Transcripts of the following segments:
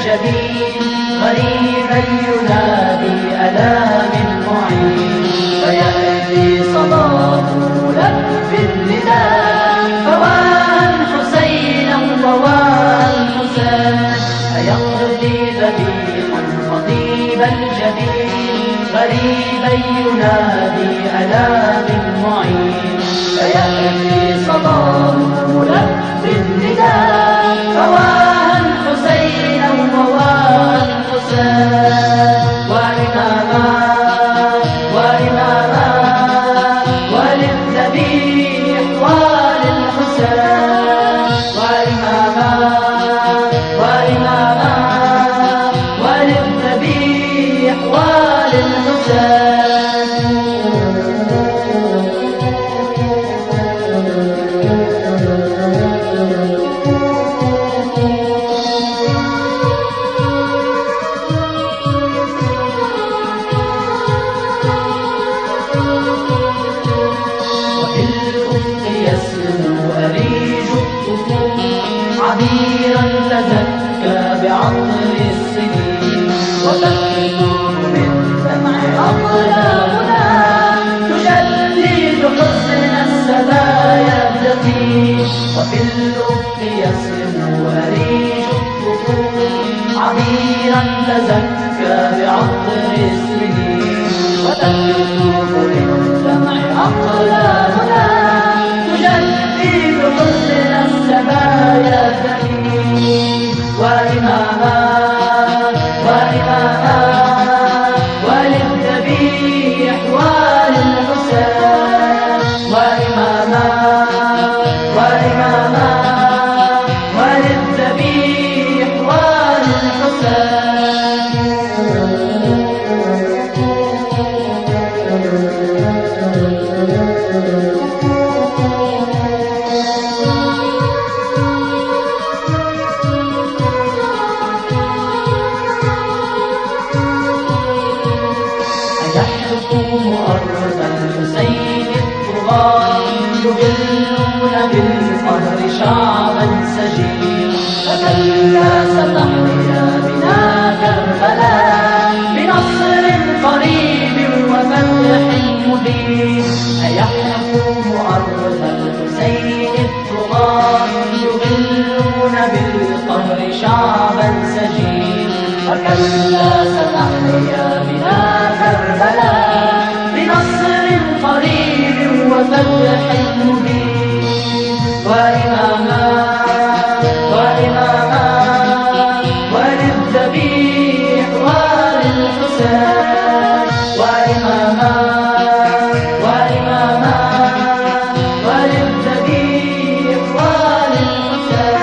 الجبين غريبا ينادي ألا من معين فيأتي صداه ملبي النداء فواه حسينا وواه الحسين أيقضي ذبيحا خطيب الجبين غريبا ينادي ألا من معين فيأتي صداه ملبي النداء فواه حسينا وواه الحسين وإماما وللذبيح وللحسين وإماما وللذبيح وللحسين عبيرا تزكى بعطر السنين وتكتب من دمع أقلامنا تجلد حسن السبايا الدفين وفي الأفق يسمو أريج الطفول عبيرا تزكى بعطر السنين وتكتب من دمع أقلامنا تجلد حسن السبايا الدفين وإماما وللذبيح وللحسين وإماما وللذبيح وللحسين أرض الحسين الطغاة يضلون بالقهر شعبا سجين فكلا ستحيا بنا كربلاء بنصر قريب وفتح مبين أيحكم أرض الحسين الطغاة يضلون بالقهر شعبا سجين فكلا ستحيا بنا كربلاء بنصر قريب وفتح مبين وإماما وللذبيح وللحسين وإماما وللذبيح وللحسين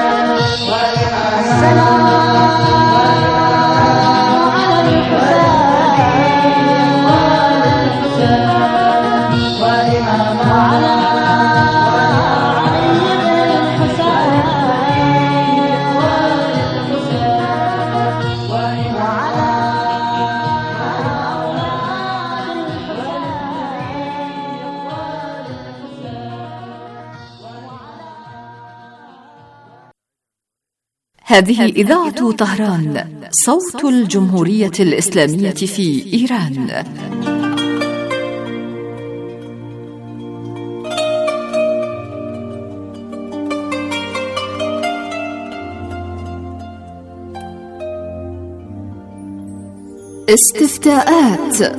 هذه إذاعة طهران صوت الجمهورية الإسلامية في إيران. استفتاءات.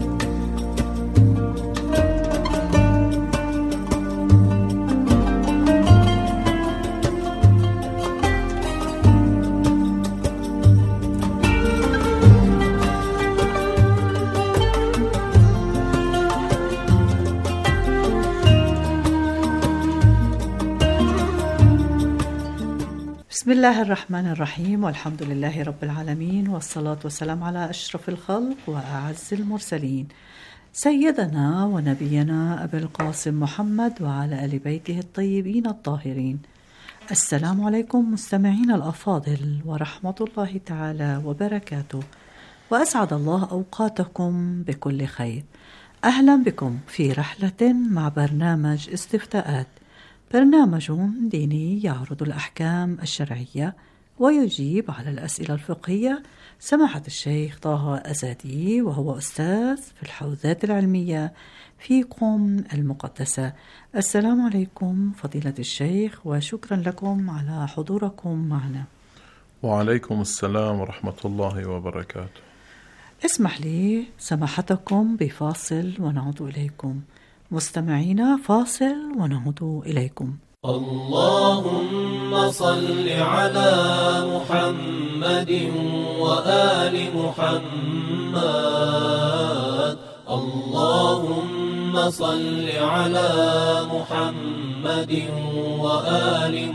بسم الله الرحمن الرحيم، والحمد لله رب العالمين، والصلاة والسلام على أشرف الخلق وأعز المرسلين سيدنا ونبينا أبي القاسم محمد وعلى آل بيته الطيبين الطاهرين. السلام عليكم مستمعين الأفاضل ورحمة الله تعالى وبركاته، وأسعد الله أوقاتكم بكل خير. أهلا بكم في رحلة مع برنامج استفتاءات، برنامج ديني يعرض الأحكام الشرعية ويجيب على الأسئلة الفقهية سماحة الشيخ طه أزادي، وهو أستاذ في الحوزات العلمية في قم المقدسة. السلام عليكم فضيلة الشيخ، وشكرا لكم على حضوركم معنا. وعليكم السلام ورحمة الله وبركاته. اسمح لي سماحتكم بفاصل ونعود إليكم. مستمعينا، فاصل ونعود إليكم. اللهم صل على محمد وآل محمد. اللهم صل على محمد وآل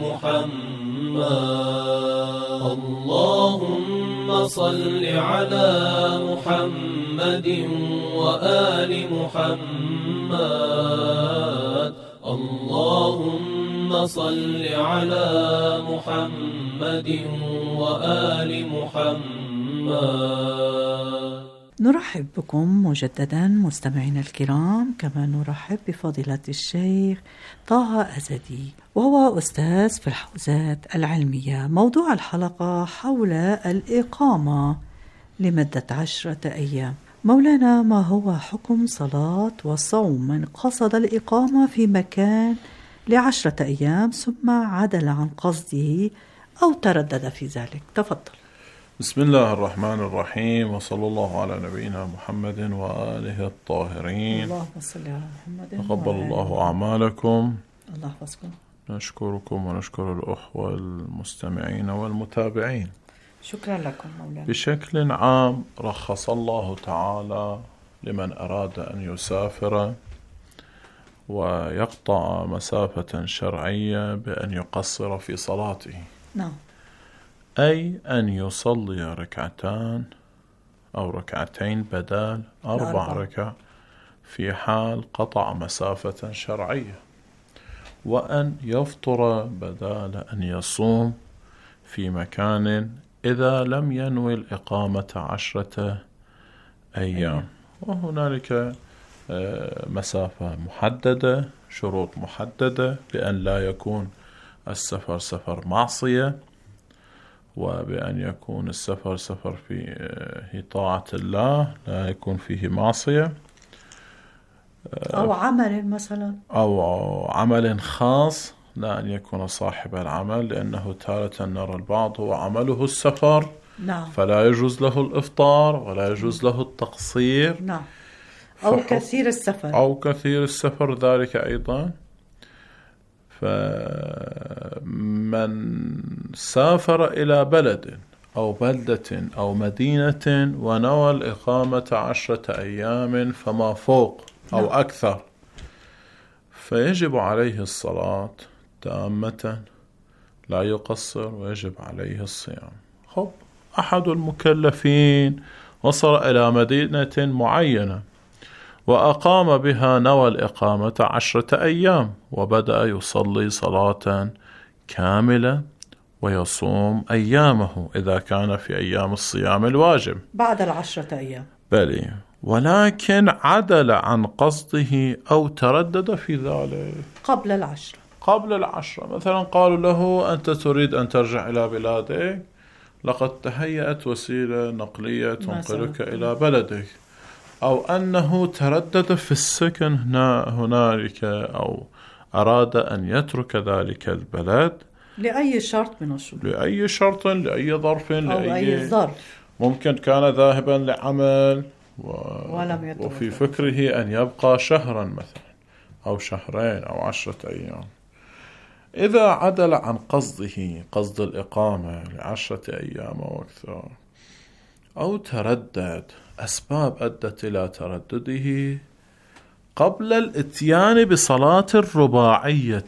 محمد. اللهم صل على محمد وآل محمد. اللهم صل على محمد وآل محمد. نرحب بكم مجددا مستمعينا الكرام، كما نرحب بفضيلة الشيخ طه أزادي، وهو أستاذ في الحوزات العلمية. موضوع الحلقة حول الإقامة لمدة 10 أيام. مولانا، ما هو حكم صلاة وصوم من قصد الإقامة في مكان ل10 أيام ثم عدل عن قصده أو تردد في ذلك؟ تفضل. بسم الله الرحمن الرحيم، وصلى الله على نبينا محمد وآله الطاهرين. اللهم صل على محمد. تقبل الله أعمالكم. الله يحفظكم. نشكركم ونشكر الأخوة المستمعين والمتابعين. شكرا لكم مولانا. بشكل عام رخص الله تعالى لمن أراد أن يسافر ويقطع مسافة شرعية بأن يقصر في صلاته. نعم. أي أن يصلي ركعتان أو ركعتين بدال 4 ركع في حال قطع مسافة شرعية، وأن يفطر بدال أن يصوم في مكان إذا لم ينوي الإقامة 10 أيام. وهنالك مسافة محددة، شروط محددة، بأن لا يكون السفر سفر معصية، وبأن يكون السفر سفر في طاعة الله لا يكون فيه معصية، أو عمل مثلا، أو عمل خاص لا أن يكون صاحب العمل، لأنه تارة نرى البعض هو عمله السفر. نعم. فلا يجوز له الإفطار ولا يجوز له التقصير. نعم. أو كثير السفر، أو كثير السفر ذلك أيضا. فمن سافر إلى بلد أو بلدة أو مدينة ونوى الإقامة 10 أيام فما فوق أو أكثر، فيجب عليه الصلاة تامة لا يقصر، ويجب عليه الصيام. أحد المكلفين وصل إلى مدينة معينة وأقام بها، نوى الإقامة 10 أيام، وبدأ يصلي صلاة كاملة ويصوم أيامه إذا كان في أيام الصيام الواجب بعد 10 أيام. بلي، ولكن عدل عن قصده أو تردد في ذلك قبل 10. مثلا قالوا له أنت تريد أن ترجع إلى بلادك، لقد تهيأت وسيلة نقلية تنقلك إلى بلدك، أو أنه تردد في السكن هنالك، أو أراد أن يترك ذلك البلد لأي شرط من الشروط، لأي شرط، لأي ظرف، أو أي ظرف. ممكن كان ذاهبا لعمل وفي فكره أن يبقى شهرا مثلا أو شهرين أو 10 أيام. إذا عدل عن قصده، قصد الإقامة 10 أيام أو أكثر، أو تردد، أسباب أدت إلى تردده قبل الإتيان بصلاة الرباعية.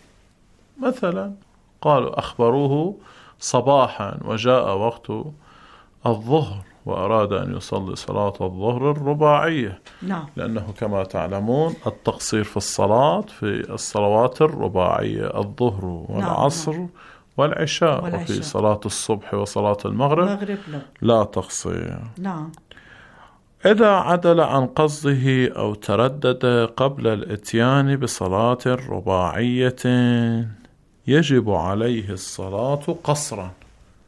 مثلا قالوا أخبروه صباحا وجاء وقت الظهر وأراد أن يصلي صلاة الظهر الرباعية. نعم. لأنه كما تعلمون التقصير في الصلاة في الصلوات الرباعية، الظهر والعصر والعشاء. وفي صلاة الصبح وصلاة المغرب لا تقصير. نعم. إذا عدل عن قصده أو تردد قبل الإتيان بصلاة الرباعية يجب عليه الصلاة قصرا،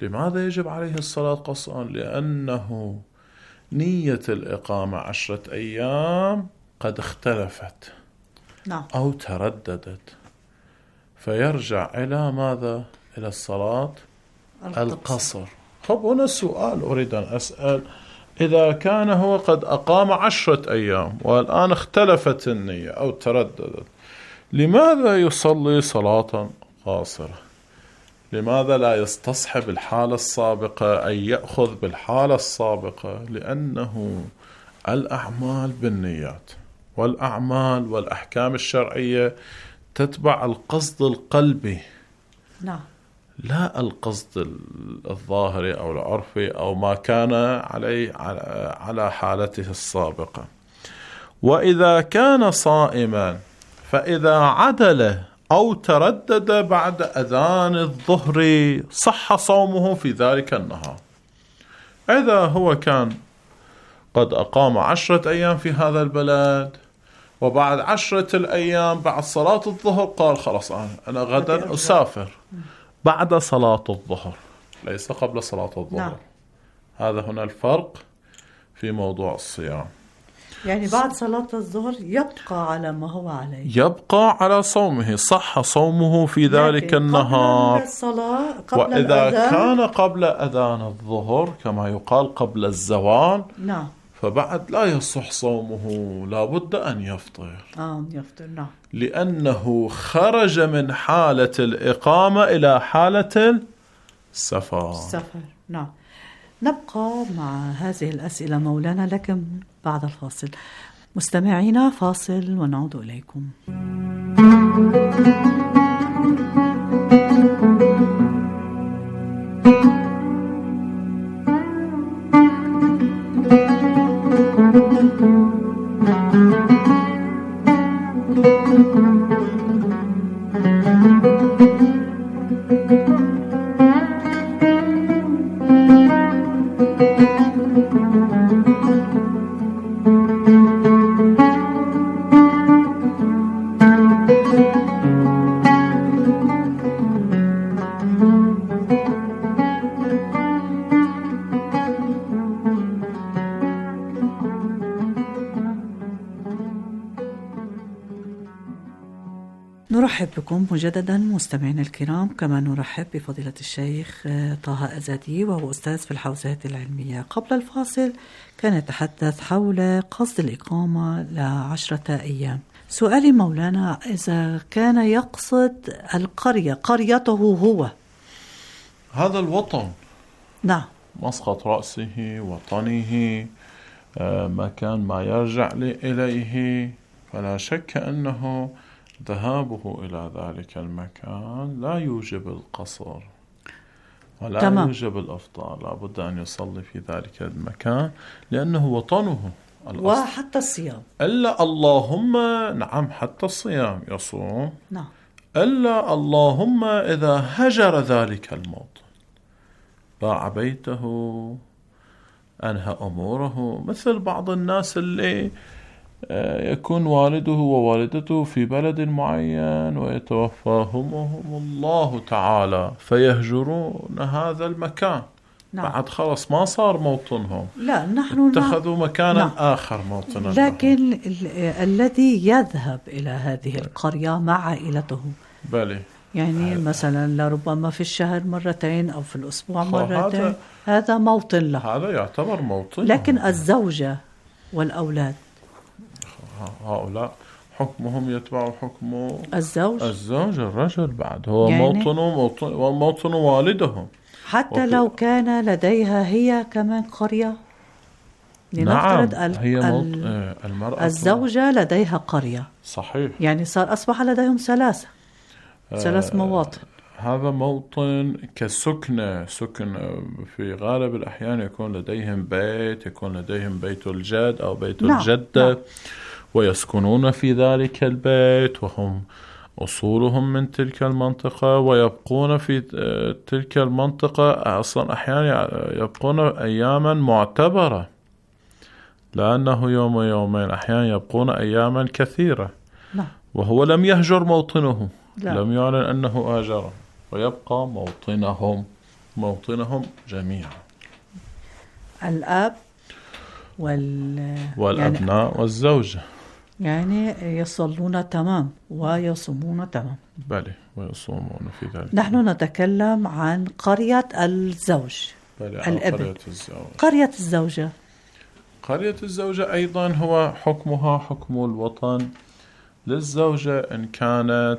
لماذا يجب عليه الصلاة قصرا؟ لأنه نية الإقامة 10 أيام قد اختلفت نعم. أو ترددت، فيرجع إلى ماذا؟ إلى الصلاة القصر. طب هنا السؤال أريد أن أسأل، إذا كان هو قد أقام 10 أيام والآن اختلفت النية أو ترددت، لماذا يصلي صلاة قاصرة؟ لماذا لا يستصحب الحالة السابقة أي يأخذ بالحالة السابقة؟ لأنه الأعمال بالنيات، والأعمال والأحكام الشرعية تتبع القصد القلبي، نعم، لا القصد الظاهري أو العرفي أو ما كان عليه على حالته السابقة. وإذا كان صائما فإذا عدل أو تردد بعد أذان الظهر صح صومه في ذلك النهار. إذا هو كان قد أقام 10 أيام في هذا البلد، وبعد 10 الأيام بعد صلاة الظهر قال خلاص أنا غدا أسافر بعد صلاة الظهر ليس قبل صلاة الظهر. نعم. هذا هنا الفرق في موضوع الصيام. يعني بعد صلاة الظهر يبقى على ما هو عليه، يبقى على صومه، صح صومه في ذلك النهار. وإذا كان قبل أذان الظهر كما يقال قبل الزوال، نعم، فبعد لا يصح صومه، لا بد أن يفطر. يفطر، نعم، لأنه خرج من حالة الإقامة إلى حالة السفر. نعم. نبقى مع هذه الأسئلة مولانا لكن بعد الفاصل. مستمعينا فاصل ونعود إليكم. نرحب بكم مجددا مستمعينا الكرام، كما نرحب بفضيلة الشيخ طه أزادي وهو أستاذ في الحوزات العلمية. قبل الفاصل كان يتحدث حول قصد الإقامة ل10 أيام. سؤالي مولانا، إذا كان يقصد القرية، قريته هو، هذا الوطن، نعم، مسقط رأسه، وطنه، مكان ما يرجع إليه، فلا شك أنه ذهابه إلى ذلك المكان لا يوجب القصر ولا يوجب الإفطار، لا بد أن يصلي في ذلك المكان لأنه وطنه وحتى الصيام، إلا اللهم، نعم، حتى الصيام يصوم، نعم، إلا اللهم إذا هجر ذلك الموطن، باع بيته، أنهى أموره، مثل بعض الناس اللي يكون والده ووالدته في بلد معين ويتوفاهم الله تعالى فيهجرون هذا المكان. نعم. بعد خلاص ما صار موطنهم، لا، نحن اتخذوا مكانا آخر موطنا. لكن الذي يذهب إلى هذه القرية مع عائلته، بلي، يعني مثلا لربما في الشهر مرتين أو في الأسبوع مرتين، هذا موطن له، هذا يعتبر موطن. لكن الزوجة والأولاد هؤلاء حكمهم يتبع حكم الزوج الرجل، بعد هو يعني موطن والدهم، حتى لو كان لديها هي كمان قرية. لنفترض نعم، هي المرأة الزوجة لديها قرية، صحيح، يعني أصبح لديهم ثلاث مواطن. هذا موطن كسكنة، في غالب الأحيان يكون لديهم بيت، يكون لديهم بيت الجد أو بيت الجدة، نعم، ويسكنون في ذلك البيت وهم أصولهم من تلك المنطقة، ويبقون في تلك المنطقة أصلا أحيانا يبقون أياما معتبرة، لأنه يوم يومين، أحيانا يبقون أياما كثيرة، لا. وهو لم يهجر موطنه، لا. لم يعلن أنه هاجر، ويبقى موطنهم. موطنهم جميعا. الأب والأبناء والزوجة يعني يصلون تمام ويصومون تمام. بلى ويصومون في ذلك. نحن نتكلم عن قرية الزوج. الابن. قرية الزوجة. قرية الزوجة أيضا هو حكمها حكم الوطن للزوجة إن كانت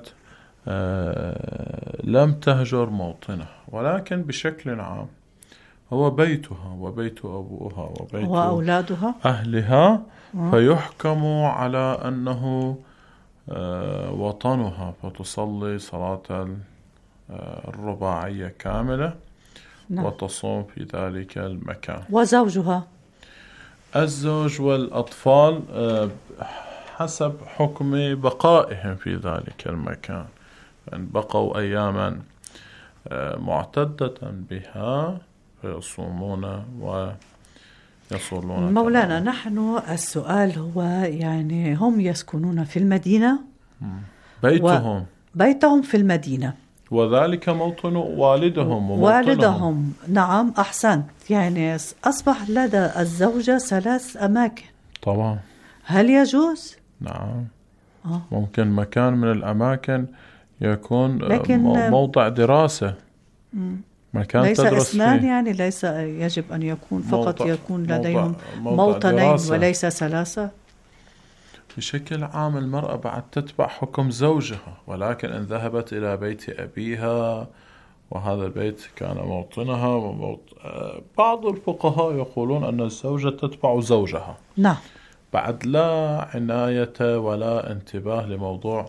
لم تهجر موطنها، ولكن بشكل عام هو بيتها وبيت أبوها وبيت وأولادها أهلها، فيحكم على أنه وطنها، فتصلي صلاة الرباعية كاملة. نعم. وتصوم في ذلك المكان. وزوجها الزوج والأطفال حسب حكم بقائهم في ذلك المكان، إن بقوا أياما معتدة بها فيصومون ويصلون. مولانا نحن السؤال هو يعني هم يسكنون في المدينة، بيتهم في المدينة، وذلك موطن والدهم والدهم. نعم أحسنت. يعني أصبح لدى الزوجة 3 أماكن طبعا. هل يجوز؟ نعم. ممكن مكان من الأماكن يكون موضع دراسة، مكان ليس تدرس اثنان فيه. يعني ليس يجب أن يكون فقط يكون لديهم موطنين وليس 3. بشكل عام المرأة بعد تتبع حكم زوجها، ولكن إن ذهبت إلى بيت أبيها وهذا البيت كان موطنها بعض الفقهاء يقولون أن الزوجة تتبع زوجها. نعم. بعد لا عناية ولا انتباه لموضوع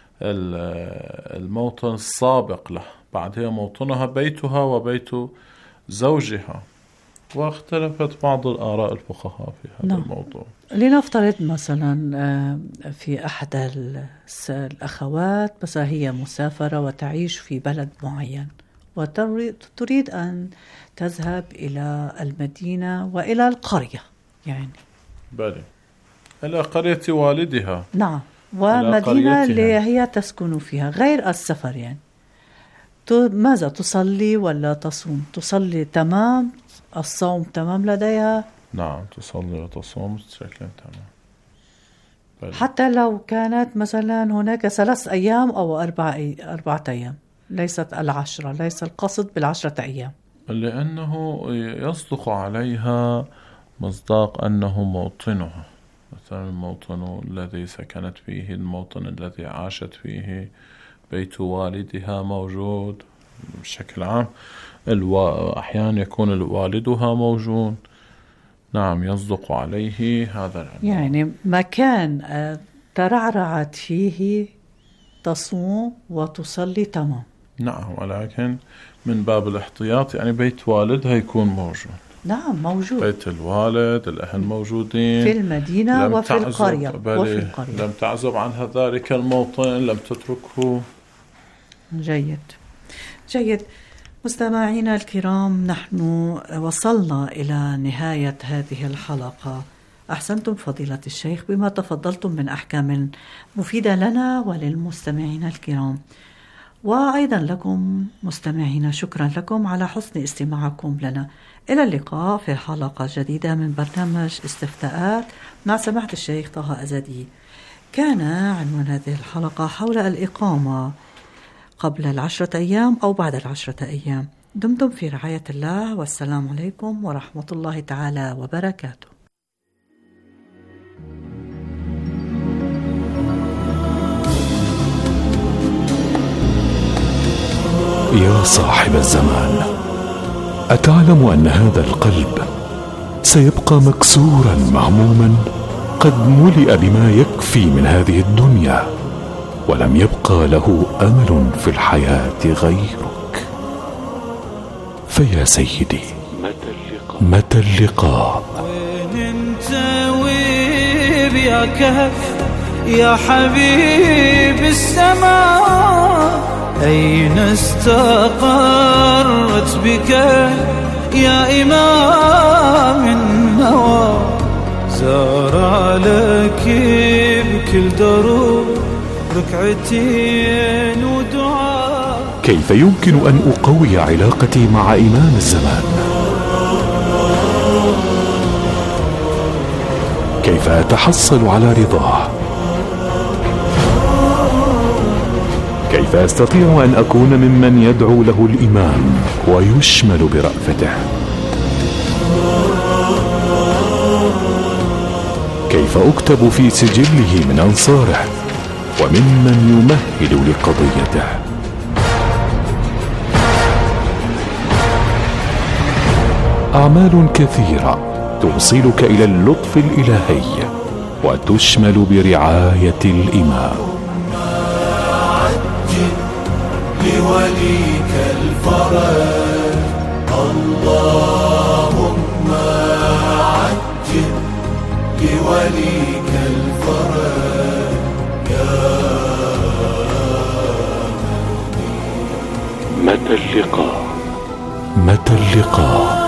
الموطن السابق له، بعد هي موطنها بيتها وبيت زوجها. واختلفت بعض الآراء الفقهاء في هذا الموضوع. لنفترض مثلا في أحد الأخوات مثلا هي مسافرة وتعيش في بلد معين وتريد أن تذهب إلى المدينة وإلى القرية، يعني بلى إلى قرية والدها. نعم. ومدينة اللي هي تسكن فيها غير السفر، يعني ماذا تصلي ولا تصوم؟ تصلي تمام، الصوم تمام لديها. نعم تصلي وتصوم بشكل تمام. بلى. حتى لو كانت مثلا هناك 3 أيام أو 4 أيام، ليست 10، ليس القصد بال10 أيام، لأنه يصدق عليها مصداق أنه موطنها، مثلا الموطن الذي سكنت فيه، الموطن الذي عاشت فيه، بيت والدها موجود بشكل عام. أحيانا يكون والدها موجود. نعم يصدق عليه هذا يعني مكان ترعرعت فيه تصوم وتصلي تمام. نعم، ولكن من باب الاحتياط يعني بيت والدها يكون موجود. نعم موجود، بيت الوالد، الأهل موجودين في المدينة وفي القرية. لم تعزب عنها ذلك الموطن، لم تتركه. جيد. مستمعينا الكرام، نحن وصلنا إلى نهاية هذه الحلقة. أحسنتم فضيلة الشيخ بما تفضلتم من أحكام مفيدة لنا وللمستمعين الكرام، وأيضا لكم مستمعين شكرا لكم على حسن استماعكم لنا. إلى اللقاء في حلقة جديدة من برنامج استفتاءات مع سماحة الشيخ طه أزدي. كان عنوان هذه الحلقة حول الإقامة قبل 10 أيام أو بعد 10 أيام. دمتم في رعاية الله، والسلام عليكم ورحمة الله تعالى وبركاته. يا صاحب الزمان، أتعلم أن هذا القلب سيبقى مكسورا مهموما قد ملئ بما يكفي من هذه الدنيا، ولم يبقى له أمل في الحياة غيرك. فيا سيدي، متى اللقاء؟ وين انت وين يا كهف يا حبيب السماء؟ أين استقرت بك يا إمام النوى؟ زار لك بكل دروب ركعتين ودعاء. كيف يمكن أن أقوي علاقتي مع إمام الزمان؟ كيف أتحصل على رضاه؟ كيف أستطيع أن أكون ممن يدعو له الإمام ويشمل برأفته؟ كيف أكتب في سجله من أنصاره وممن يمهل لقضيته؟ أعمال كثيرة توصلك إلى اللطف الإلهي وتشمل برعاية الإمام. عجل لوليك الفرج، اللهم عجل لوليك الفرج يا متى اللقاء؟ متى اللقاء؟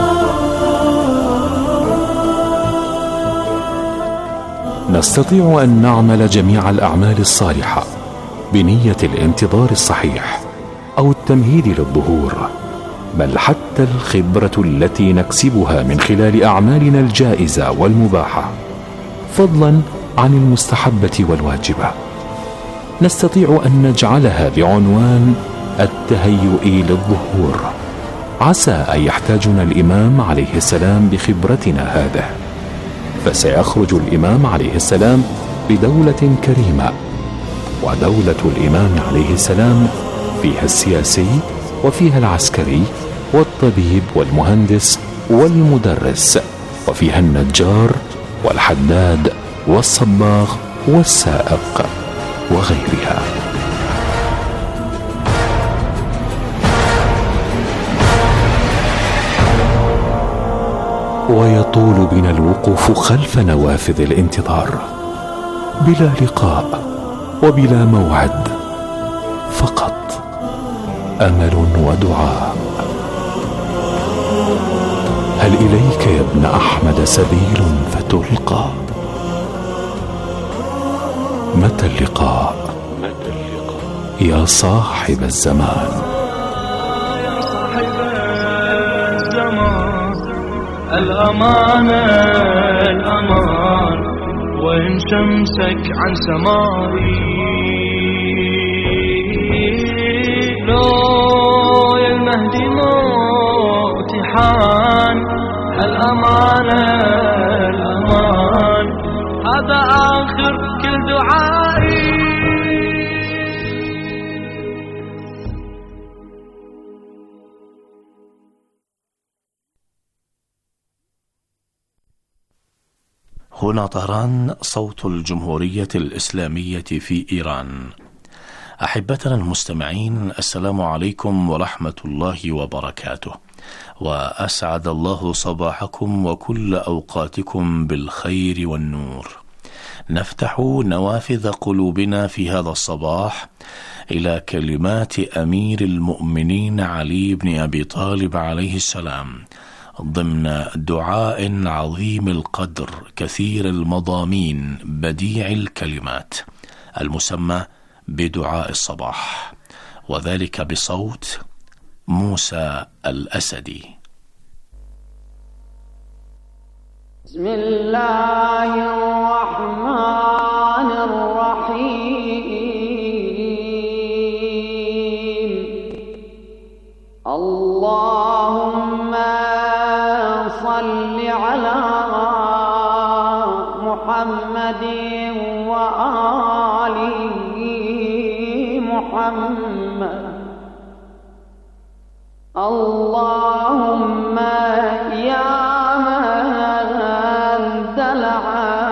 نستطيع أن نعمل جميع الأعمال الصالحة بنية الانتظار الصحيح أو التمهيد للظهور، بل حتى الخبرة التي نكسبها من خلال أعمالنا الجائزة والمباحة، فضلا عن المستحبة والواجبة، نستطيع أن نجعلها بعنوان التهيؤ للظهور. عسى أن يحتاجنا الإمام عليه السلام بخبرتنا هذه، فسيخرج الإمام عليه السلام بدولة كريمة، ودولة الإمام عليه السلام فيها السياسي وفيها العسكري والطبيب والمهندس والمدرس، وفيها النجار والحداد والصباغ والسائق وغيرها. ويطول بنا الوقوف خلف نوافذ الانتظار بلا لقاء وبلا موعد، فقط أمل ودعاء. هل إليك يا ابن أحمد سبيل فتلقى؟ متى اللقاء؟ يا صاحب الزمان. الأمانة الأمان، وإن شمسك عن سمائي، لو يا المهدي موتي حان. الأمانة الأمان، هذا آخر كل دعائي. هنا طهران، صوت الجمهورية الإسلامية في إيران. أحبتنا المستمعين، السلام عليكم ورحمة الله وبركاته، وأسعد الله صباحكم وكل أوقاتكم بالخير والنور. نفتح نوافذ قلوبنا في هذا الصباح إلى كلمات أمير المؤمنين علي بن أبي طالب عليه السلام، ضمن دعاء عظيم القدر كثير المضامين بديع الكلمات، المسمى بدعاء الصباح، وذلك بصوت موسى الأسدي. بسم الله الرحمن الرحيم. اللهم صل على محمد وآل محمد. اللهم يا من دلع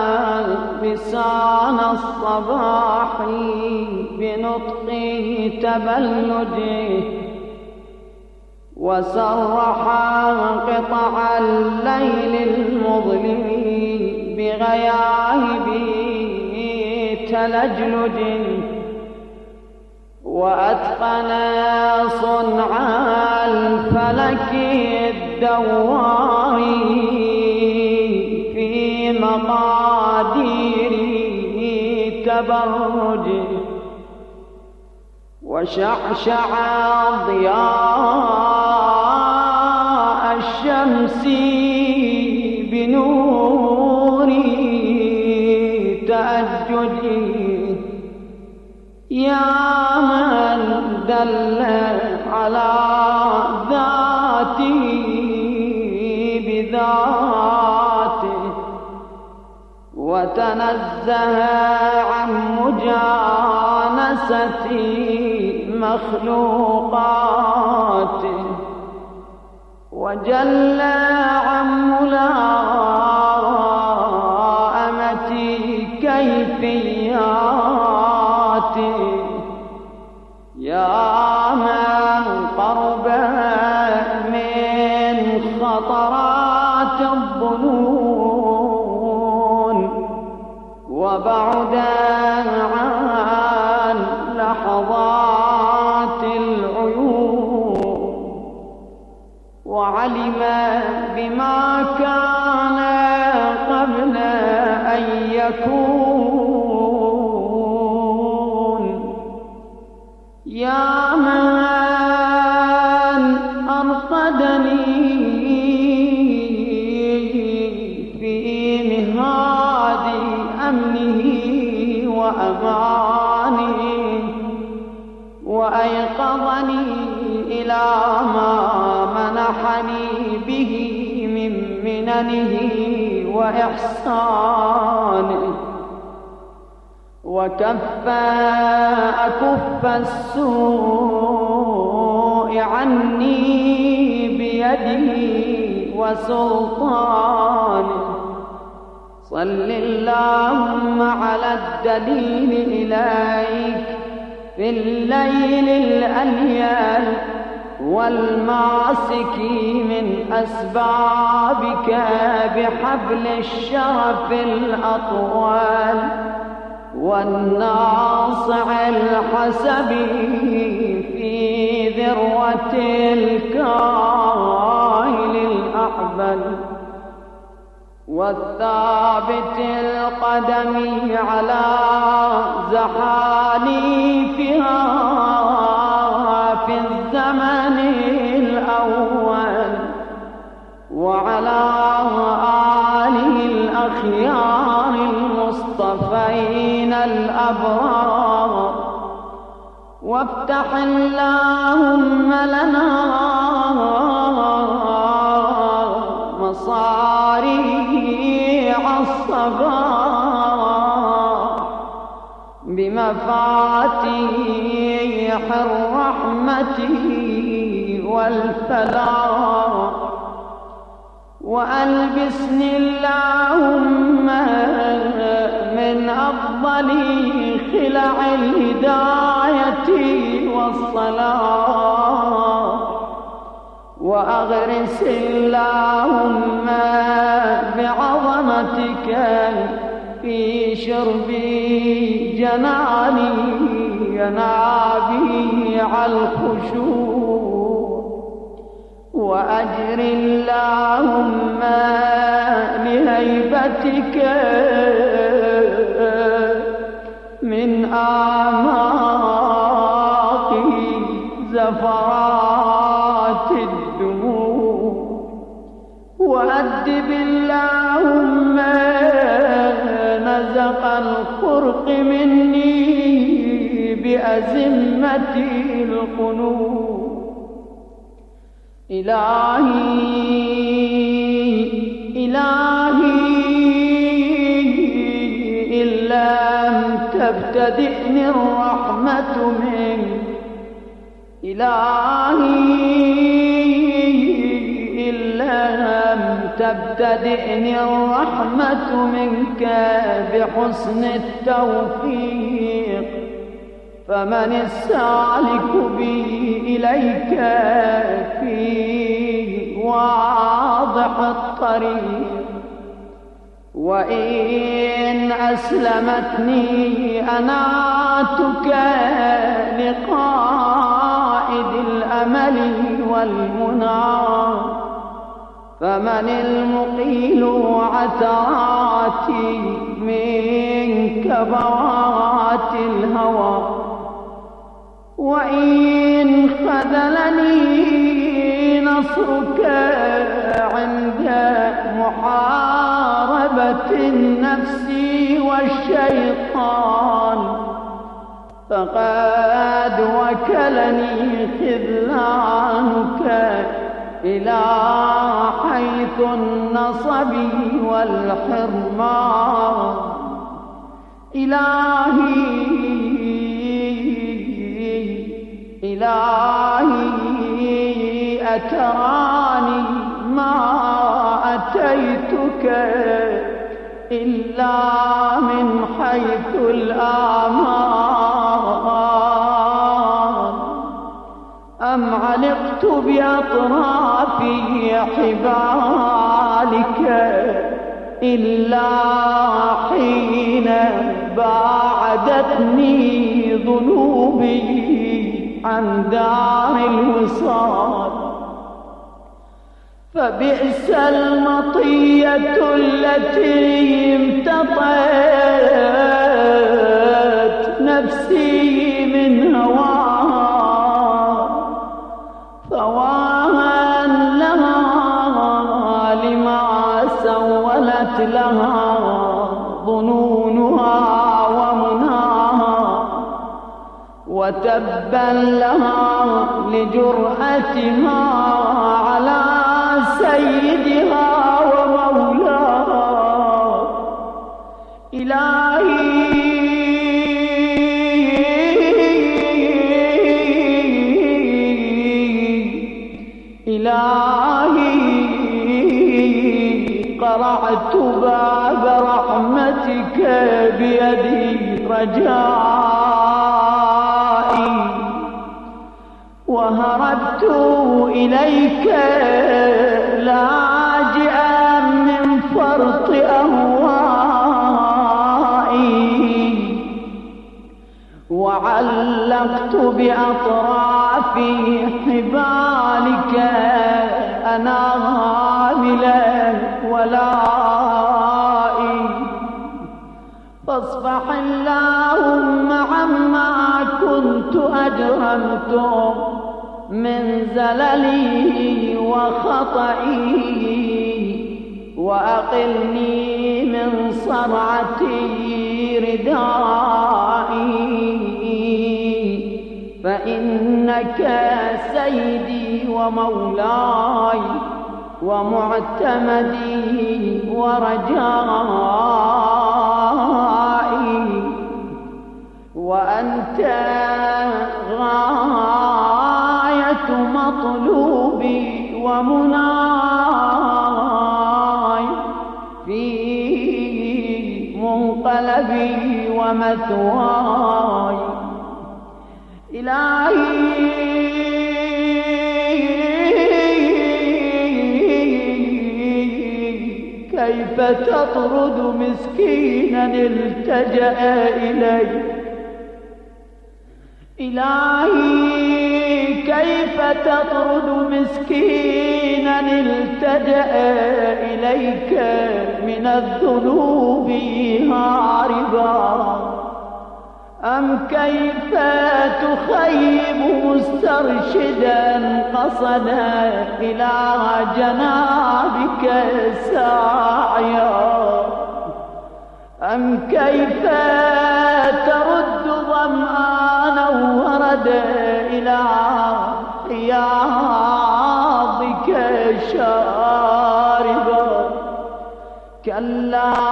لسان الصباح بنطق تبلده، وسرح قطع الليل المظلم بغياهب تلجلج، وأتقن صنع الفلك الدوار في مقادير تبرج، وشعشع ضياء الشمس بنور تأججي يا من دل على ذاته بذاته وتنزه عن مجانسة مخلوقاته وجل عن ملائمة كيفياته يا من قرب من خطرات الظنون وبعد عن لحظات العيون وعلم بما كان قبل أن يكون يا من أرقدني في مهاد أمنه وأمانه وأيقظني إلى ما منحني به من مننه وإحسانه وكف أكف السوء عني بيده وسلطانه صل اللهم على الدليل إليك في الليل الأليل والماسك من أسبابك بحبل الشرف الأطول والناصع الحسبي في ذروة الكاهل الأحبل والثابت القدم على زحاليفها في الزمن الأول وعلى آله الأخيار المصطفين الأبرار وافتح اللهم لنا مصاريع الصباح بمفاتيح الرحمة والفلاح وألبسني اللهم من أفضل خلع الهداية والصلاح وأغرس اللهم بعظمتك في شرب جناني ينابيع الخشوع وأجر اللهم لهيبتك من أعماق زفرات الدموع وأدب اللهم نزق الخرق مني بأزمة القنوط إلهي إن لم تبتدئني الرحمة منك إلهي إن لم تبتدئني الرحمة منك بحسن التوفيق فمن السالك بي إليك في واضح الطريق وإن أسلمتني أناتك لقائد الأمل والمنى فمن المقيل عثراتي من كبوات الهوى وإن خذلني نصرك عند محاربة النفس والشيطان فقد وكلني خذلانك إلى حيث النصب والحرمان. إلهي أتراني ما أتيتك إلا من حيث الآمان، أم علقت بأطراف حبالك إلا حين باعدتني ذنوبي عن دار الوصال. فبئس المطية التي امتطت نفسي من هواها، فواها لها لما سولت لها ظنونها ومناها، وتبا لها لجرأتها على سيدها ومولاها. إلهي قرعت باب رحمتك بيدي رجائي، وهربت إليك لاجئا من فرط أهوائي، وعلقت بأطراف حبالك أنامل ولائي. فاصفح اللهم عما كنت أجرمت من زللي وخطئي، وأقلني من صرعتي ردائي، فإنك سيدي ومولاي ومعتمدي ورجائي، وأنت غاية مطلوبي ومناي في منقلبي ومثواي. إلهي كيف تطرد مسكينا التجأ إليك؟ إلهي كيف تطرد مسكينا التجأ إليك من الذنوب هاربا؟ أم كيف تخيب مسترشدا قصدا إلى جنابك ساعيا؟ أم كيف ترد ظمآنا وردا إلى حياضك شاربا؟ كلا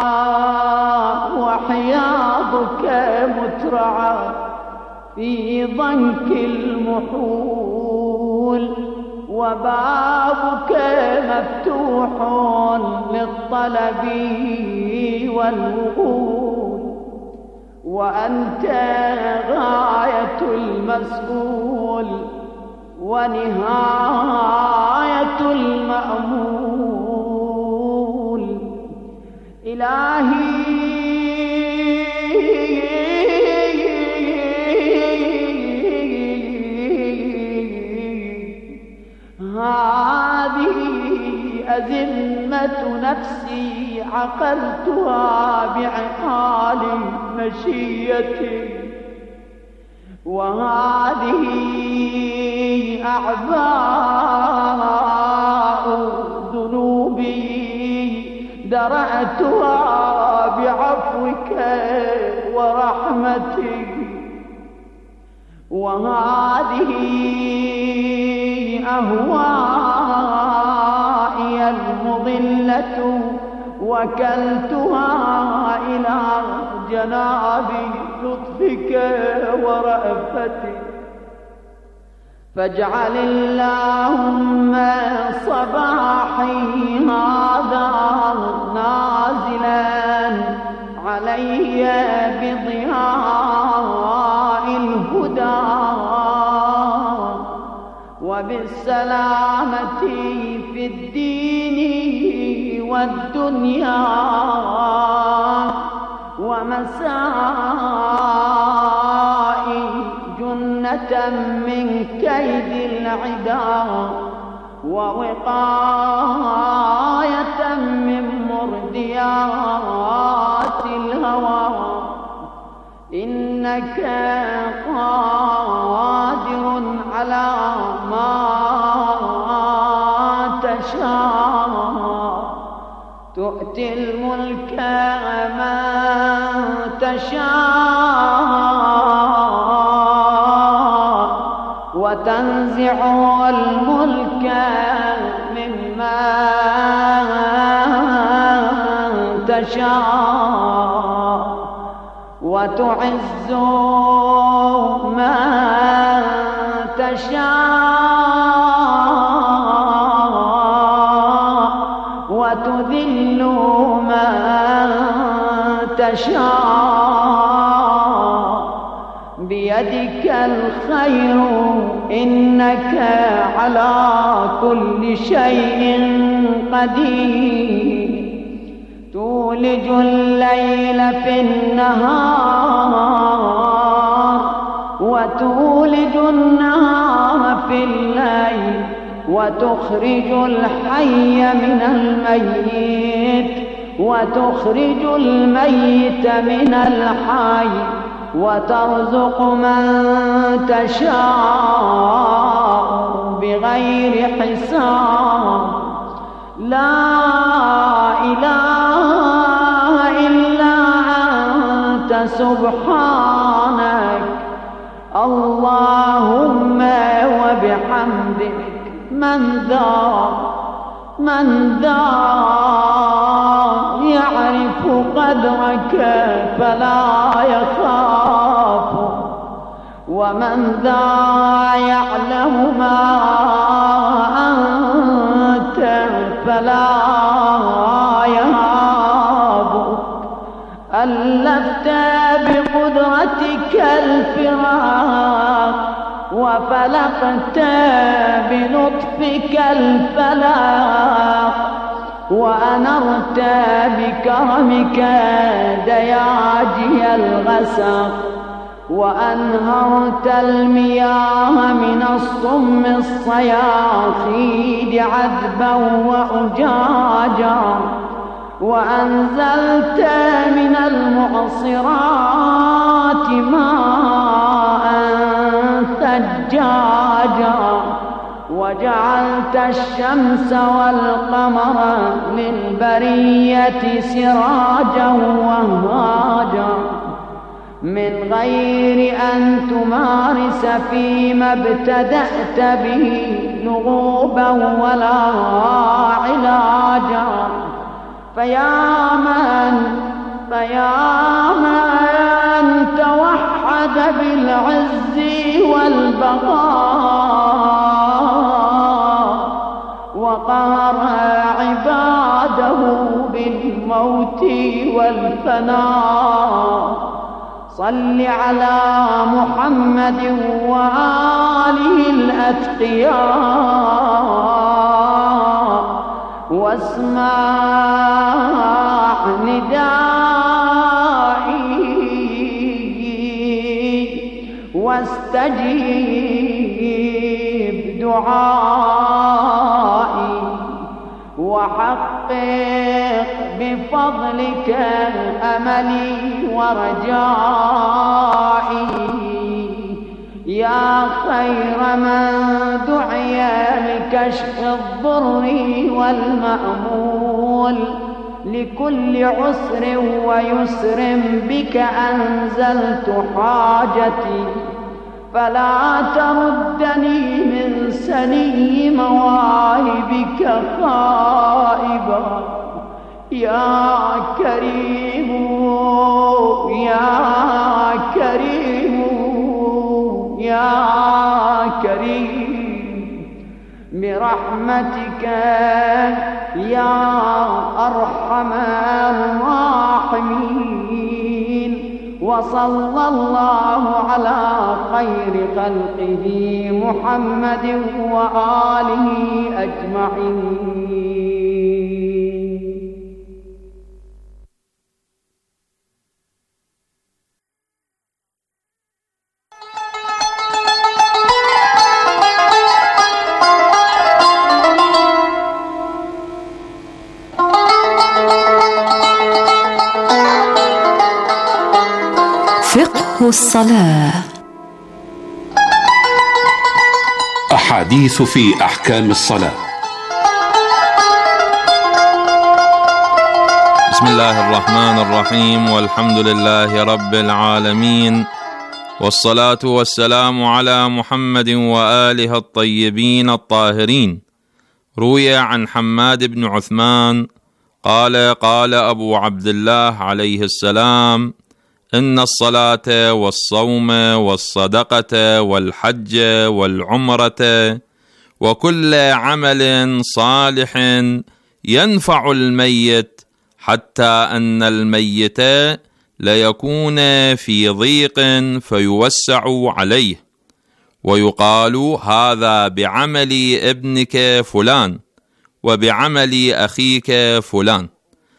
وحياضك مترعى في ضنك المحول، وبابك مفتوح للطلب والوصول، وأنت غاية المسؤول ونهاية المأمول. إلهي هذه أزمة نفسي عقلتها بعقال مشيتي، وهذه أعباء ذنوبي درأتها بعفوك ورحمتك، وهذه أهوائي المضلة وكلتها إلى جناب لطفك ورأفتك، فاجعل اللهم صباحي هذا نازلا علي بضياء الهدى وبالسلامة في الدين والدنيا ومسائي جنة من كيد العدا ووقاية من مرديات الهوى، إنك قادر على ما تشاء، تؤتي الملك من تشاء وتنزع الملك ممن تشاء وتعز من تشاء وتذل من تشاء، بيدك الخير إنك على كل شيء قدير، تولج الليل في النهار وتولج النهار في الليل، وتخرج الحي من الميت وتخرج الميت من الحي، وترزق من تشاء بغير حساب، لا إله إلا أنت سبحانك اللهم وبحمدك، من ذا يعرف قدرك فلا يخاف، ومن ذا يعلم ما أنت فلا يهاب، ألفت بقدرتك الفراق وفلقت بلطفك الفلاق، وأنرت بكرمك دياجي الغسق، وأنهرت المياه من الصم الصياصيد عذبا وأجاجا، وأنزلت من المعصرات ماء ثجاجا، وجعلت الشمس والقمر للبرية سراجا وهاجا، من غير أن تمارس فيما ابتدأت به لغوبا ولا علاجا، فيا من توحد بالعز والبقاء وقهر عباده بالموت والفناء، صل على محمد وآله الأتقياء واسمع ندائي واستجيب دعائي، وحقق بفضلك أملي ورجائي، يا خير من دعي لكشف الضر والمأمول لكل عسر ويسر بك أنزلت حاجتي فلا تردني من سني مواهبك خائبا يا كريم يا كريم يا كريم برحمتك يا أرحم الراحمين وصلى الله على خير خلقه محمد وآله أجمعين. فقه الصلاة. أحاديث في أحكام الصلاة. بسم الله الرحمن الرحيم والحمد لله رب العالمين والصلاة والسلام على محمد وآله الطيبين الطاهرين. روي عن حماد بن عثمان قال قال أبو عبد الله عليه السلام: إن الصلاة والصوم والصدقة والحج والعمرة وكل عمل صالح ينفع الميت حتى أن الميت ليكون في ضيق فيوسع عليه، ويقال هذا بعمل ابنك فلان وبعمل أخيك فلان.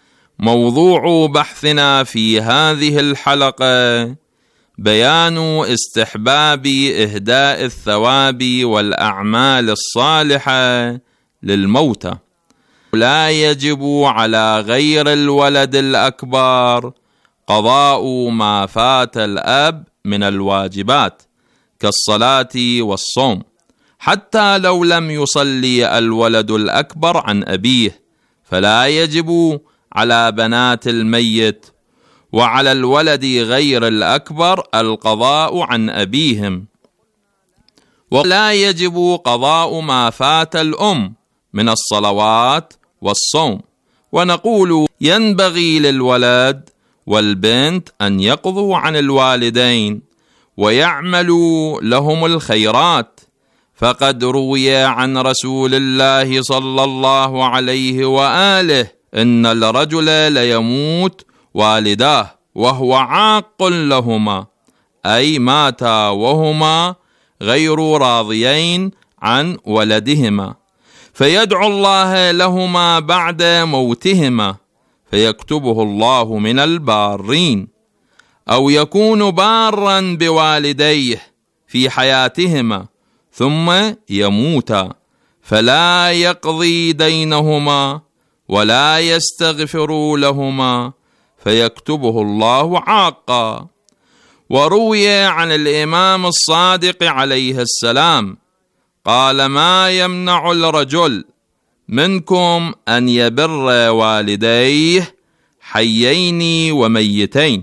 موضوع بحثنا في هذه الحلقة بيان استحباب إهداء الثواب والأعمال الصالحة للموتى. لا يجب على غير الولد الأكبر قضاء ما فات الأب من الواجبات كالصلاة والصوم، حتى لو لم يصلي الولد الأكبر عن أبيه، فلا يجب على بنات الميت وعلى الولد غير الأكبر القضاء عن أبيهم. ولا يجب قضاء ما فات الأم من الصلوات والصوم. ونقول ينبغي للولد والبنت أن يقضوا عن الوالدين ويعملوا لهم الخيرات، فقد روي عن رسول الله صلى الله عليه وآله إن الرجل ليموت والداه وهو عاق لهما، أي ماتا وهما غير راضيين عن ولدهما، فيدعو الله لهما بعد موتهما فيكتبه الله من البارين، أو يكون بارا بوالديه في حياتهما ثم يموتا فلا يقضي دينهما ولا يستغفر لهما فيكتبه الله عاقا. وروي عن الإمام الصادق عليه السلام قال: ما يمنع الرجل منكم أن يبر والديه حيين وميتين،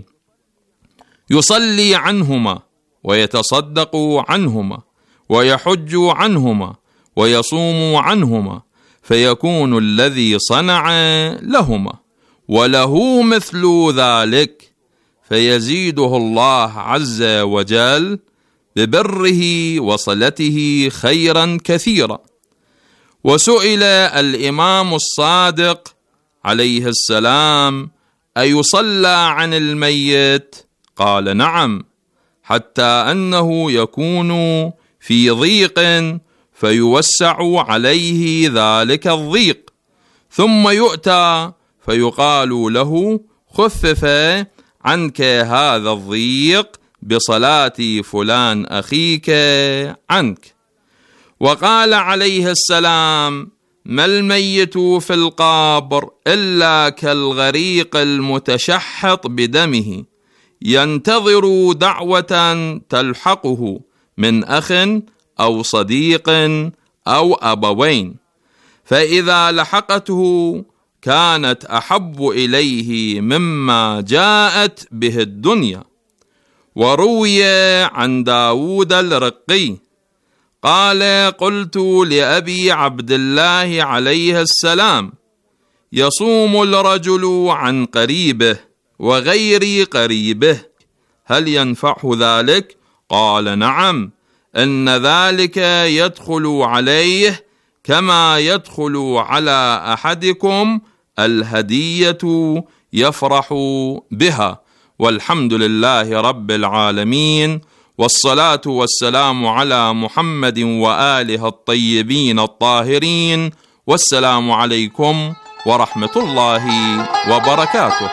يصلي عنهما ويتصدق عنهما ويحج عنهما ويصوم عنهما، فيكون الذي صنع لهما وله مثل ذلك، فيزيده الله عز وجل ببره وصلته خيرا كثيرا. وسئل الإمام الصادق عليه السلام: أيصلى عن الميت؟ قال: نعم، حتى أنه يكون في ضيق فيوسع عليه ذلك الضيق، ثم يؤتى فيقال له: خفف عنك هذا الضيق بصلاة فلان أخيك عنك. وقال عليه السلام: ما الميت في القبر إلا كالغريق المتشحط بدمه، ينتظر دعوة تلحقه من أخ أو صديق أو أبوين، فإذا لحقته كانت أحب إليه مما جاءت به الدنيا. وروي عن داود الرقي قال: قلت لأبي عبد الله عليه السلام: يصوم الرجل عن قريبه وغير قريبه، هل ينفعه ذلك؟ قال: نعم، إن ذلك يدخل عليه كما يدخل على أحدكم الهدية يفرح بها. والحمد لله رب العالمين، والصلاة والسلام على محمد وآله الطيبين الطاهرين، والسلام عليكم ورحمة الله وبركاته.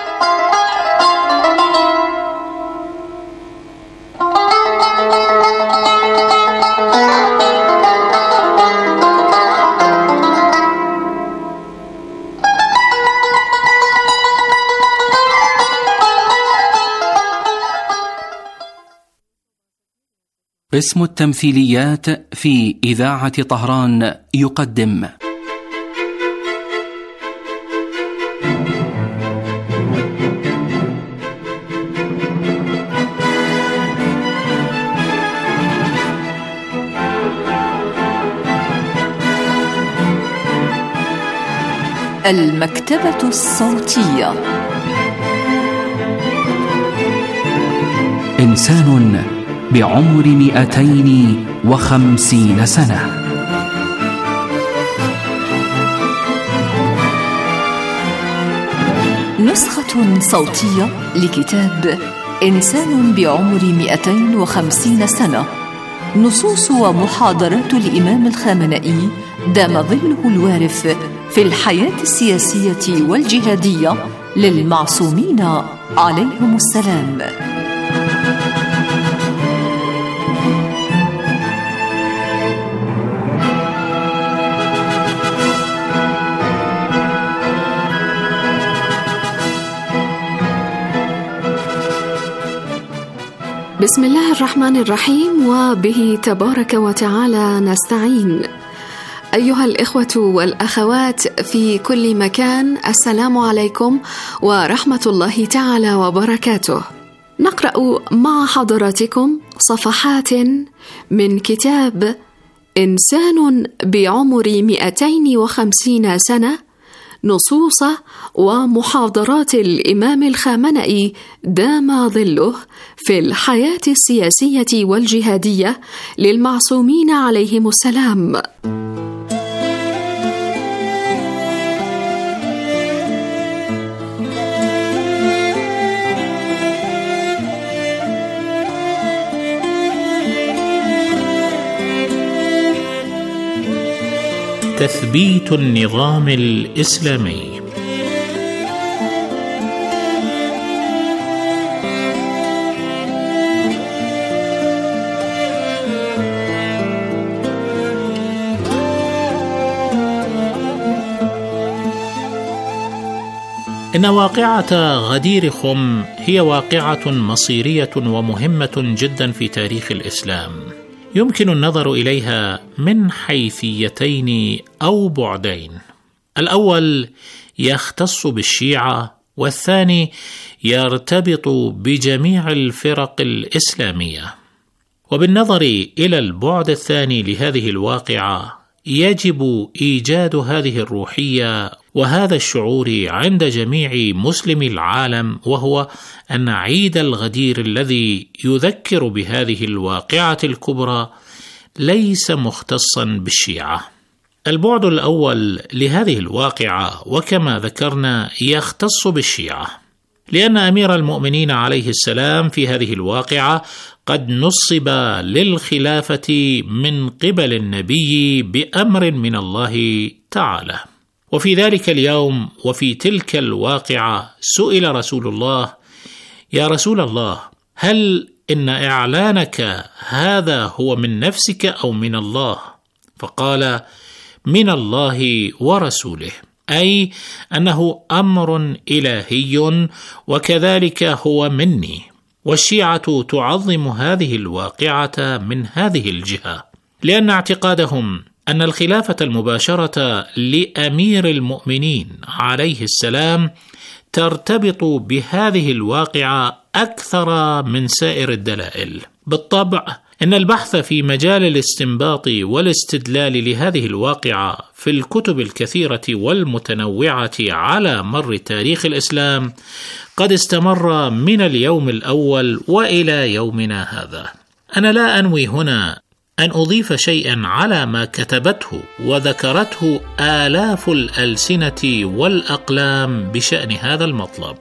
قسم التمثيليات في إذاعة طهران يقدم المكتبة الصوتية. إنسان بعمر 250 سنة. نسخة صوتية لكتاب إنسان بعمر 250 سنة، نصوص ومحاضرات الإمام الخامنئي دام ظله الوارف في الحياة السياسية والجهادية للمعصومين عليهم السلام. بسم الله الرحمن الرحيم، وبه تبارك وتعالى نستعين. أيها الإخوة والأخوات في كل مكان، السلام عليكم ورحمة الله تعالى وبركاته. نقرأ مع حضراتكم صفحات من كتاب إنسان بعمر 250 سنة، نصوص ومحاضرات الإمام الخامنئي دام ظله في الحياة السياسية والجهادية للمعصومين عليهم السلام. تثبيت النظام الإسلامي. إن واقعة غدير خم هي واقعة مصيرية ومهمة جدا في تاريخ الإسلام، يمكن النظر إليها من حيثيتين أو بعدين. الأول يختص بالشيعة، والثاني يرتبط بجميع الفرق الإسلامية. وبالنظر إلى البعد الثاني لهذه الواقعة، يجب إيجاد هذه الروحية وهذا الشعور عند جميع مسلمي العالم، وهو أن عيد الغدير الذي يذكر بهذه الواقعة الكبرى ليس مختصا بالشيعة. البعد الأول لهذه الواقعة وكما ذكرنا يختص بالشيعة، لأن أمير المؤمنين عليه السلام في هذه الواقعة قد نصب للخلافة من قبل النبي بأمر من الله تعالى. وفي ذلك اليوم وفي تلك الواقعة سئل رسول الله: يا رسول الله، هل إن إعلانك هذا هو من نفسك أو من الله؟ فقال: من الله ورسوله، أي أنه أمر إلهي وكذلك هو مني. والشيعة تعظم هذه الواقعة من هذه الجهة، لأن اعتقادهم أن الخلافة المباشرة لأمير المؤمنين عليه السلام ترتبط بهذه الواقعة أكثر من سائر الدلائل. بالطبع إن البحث في مجال الاستنباط والاستدلال لهذه الواقعة في الكتب الكثيرة والمتنوعة على مر تاريخ الإسلام قد استمر من اليوم الأول وإلى يومنا هذا. أنا لا أنوي هنا أن أضيف شيئا على ما كتبته وذكرته آلاف الألسنة والأقلام بشأن هذا المطلب.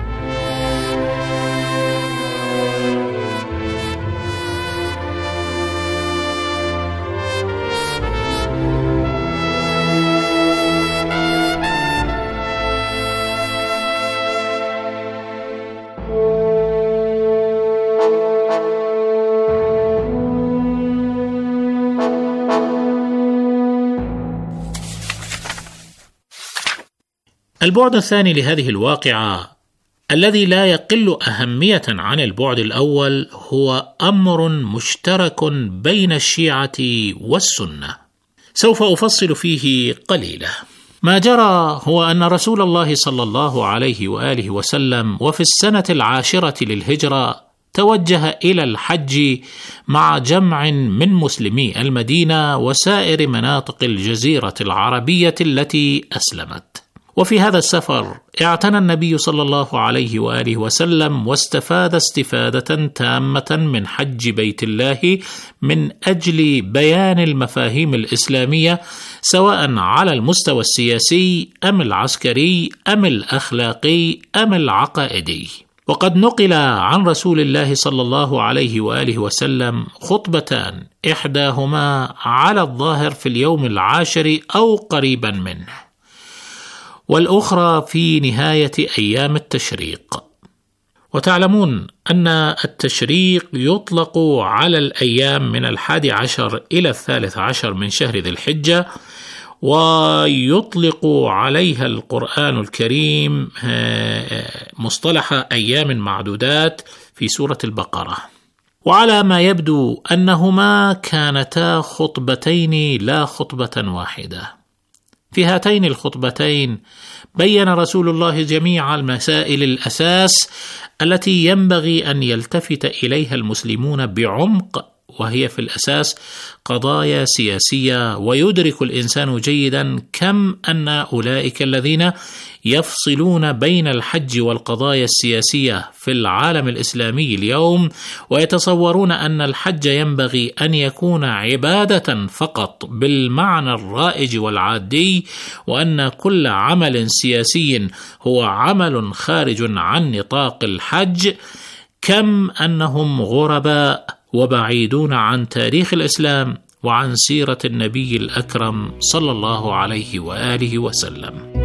البعد الثاني لهذه الواقعة الذي لا يقل أهمية عن البعد الأول هو أمر مشترك بين الشيعة والسنة، سوف أفصل فيه قليلا. ما جرى هو أن رسول الله صلى الله عليه وآله وسلم وفي السنة 10 للهجرة توجه إلى الحج مع جمع من مسلمي المدينة وسائر مناطق الجزيرة العربية التي أسلمت. وفي هذا السفر اعتنى النبي صلى الله عليه وآله وسلم واستفاد استفادة تامة من حج بيت الله من أجل بيان المفاهيم الإسلامية سواء على المستوى السياسي أم العسكري أم الأخلاقي أم العقائدي. وقد نقل عن رسول الله صلى الله عليه وآله وسلم خطبتان، إحداهما على الظاهر في اليوم 10 أو قريبا منه، والأخرى في نهاية أيام التشريق. وتعلمون أن التشريق يطلق على الأيام من 11 إلى 13 من شهر ذي الحجة، ويطلق عليها القرآن الكريم مصطلح أيام معدودات في سورة البقرة. وعلى ما يبدو أنهما كانتا خطبتين لا خطبة واحدة. في هاتين الخطبتين بيّن رسول الله جميع المسائل الأساس التي ينبغي أن يلتفت إليها المسلمون بعمق، وهي في الأساس قضايا سياسية. ويدرك الإنسان جيدا كم أن أولئك الذين يفصلون بين الحج والقضايا السياسية في العالم الإسلامي اليوم ويتصورون أن الحج ينبغي أن يكون عبادة فقط بالمعنى الرائج والعادي، وأن كل عمل سياسي هو عمل خارج عن نطاق الحج. كم أنهم غرباء وبعيدون عن تاريخ الإسلام وعن سيرة النبي الأكرم صلى الله عليه وآله وسلم.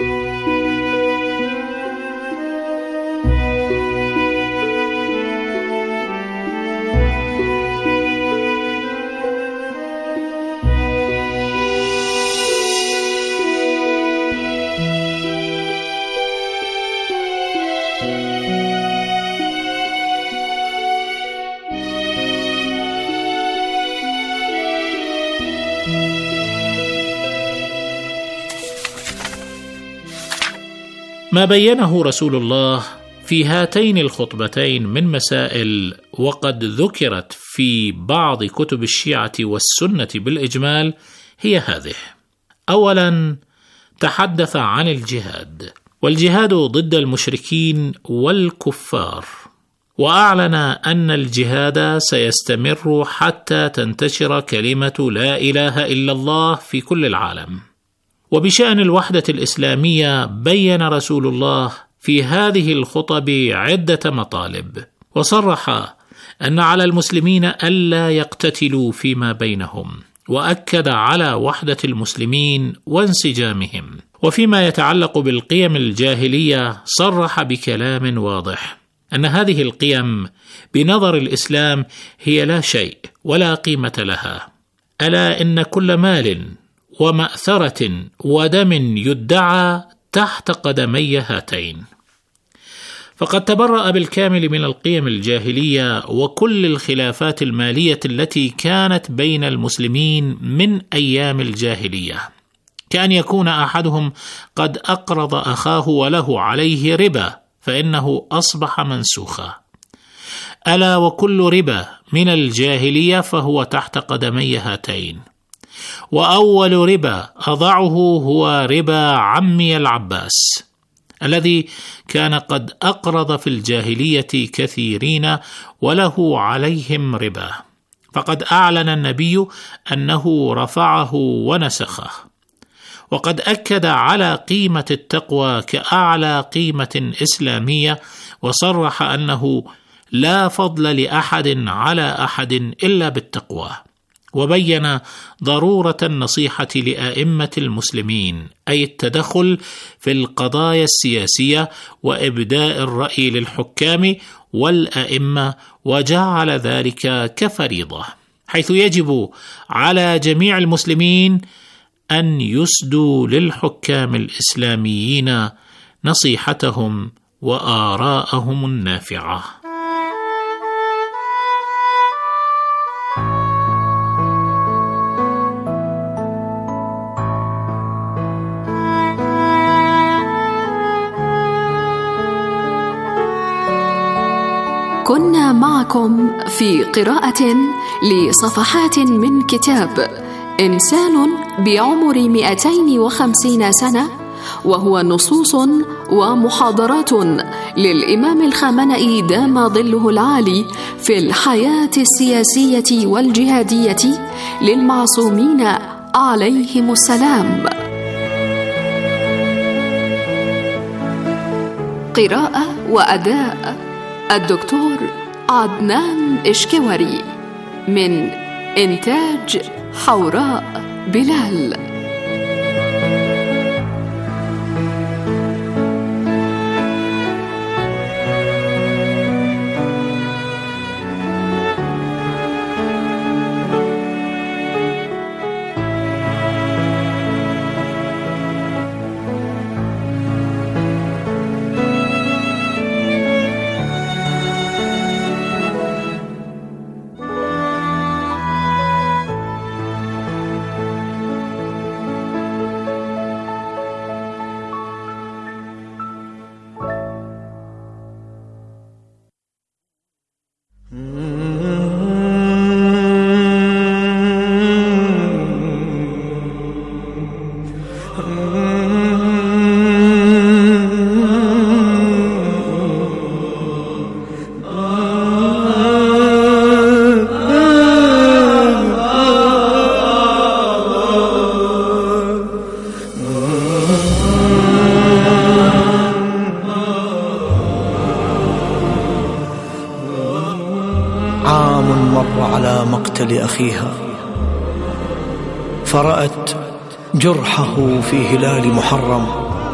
ما بيّنه رسول الله في هاتين الخطبتين من مسائل وقد ذكرت في بعض كتب الشيعة والسنة بالإجمال هي هذه. أولا، تحدث عن الجهاد، والجهاد ضد المشركين والكفار، وأعلن أن الجهاد سيستمر حتى تنتشر كلمة لا إله إلا الله في كل العالم. وبشأن الوحدة الإسلامية بيّن رسول الله في هذه الخطب عدة مطالب، وصرح أن على المسلمين ألا يقتتلوا فيما بينهم، وأكد على وحدة المسلمين وانسجامهم. وفيما يتعلق بالقيم الجاهلية صرح بكلام واضح أن هذه القيم بنظر الإسلام هي لا شيء ولا قيمة لها، ألا إن كل مال ومأثرة ودم يدعى تحت قدمي هاتين. فقد تبرأ بالكامل من القيم الجاهلية وكل الخلافات المالية التي كانت بين المسلمين من أيام الجاهلية، كأن يكون أحدهم قد أقرض أخاه وله عليه ربا فإنه أصبح منسوخا. ألا وكل ربا من الجاهلية فهو تحت قدمي هاتين. وأول ربا أضعه هو ربا عمي العباس الذي كان قد أقرض في الجاهلية كثيرين وله عليهم ربا، فقد أعلن النبي أنه رفعه ونسخه، وقد أكد على قيمة التقوى كأعلى قيمة إسلامية، وصرح أنه لا فضل لأحد على أحد إلا بالتقوى، وبين ضرورة النصيحة لأئمة المسلمين، أي التدخل في القضايا السياسية وإبداء الرأي للحكام والأئمة، وجعل ذلك كفريضة، حيث يجب على جميع المسلمين أن يسدوا للحكام الإسلاميين نصيحتهم وآراءهم النافعة. كنا معكم في قراءة لصفحات من كتاب إنسان بعمر 250 سنة، وهو نصوص ومحاضرات للإمام الخامنئي دام ظله العالي في الحياة السياسية والجهادية للمعصومين عليهم السلام. قراءة وأداء الدكتور عدنان إشكوري، من إنتاج حوراء بلال. أخيها فرأت جرحه في هلال محرم،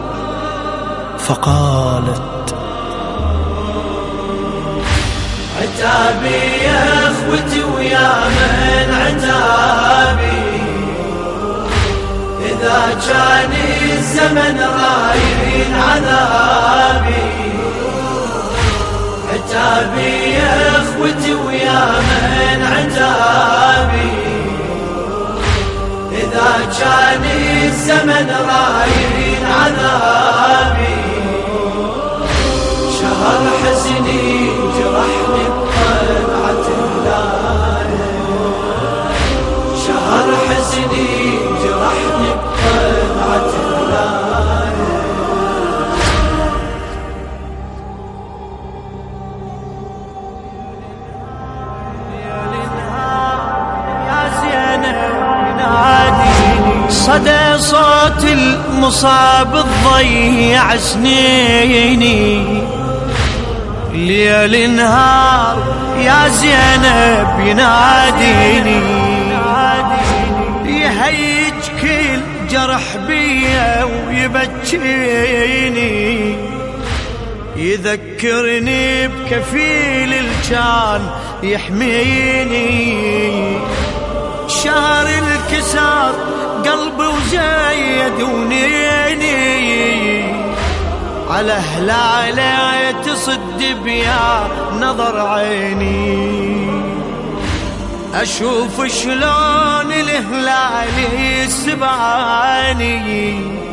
فقالت: عتابي يا اخوتي ويا من عتابي، إذا كان الزمن راين عذابي. عتابي يا اخوتي ويا من عتابي، إذا كان الزمن راين عذابي. شهر حزني جرحني بطلعة الليل، شهر حزني جرحني بطلعة الليل. يا زينب ناديني، صدى صوت المصاب تضيع سنيني. ليل نهار يا زينب يناديني، يهيج كل جرح بيا ويبكيني، يذكرني بكفيل الجان يحميني. شهر الكسار قلبي وزايد ونيني، على هلاله تصد بيا نظر عيني، أشوف شلون الهلال سبعاني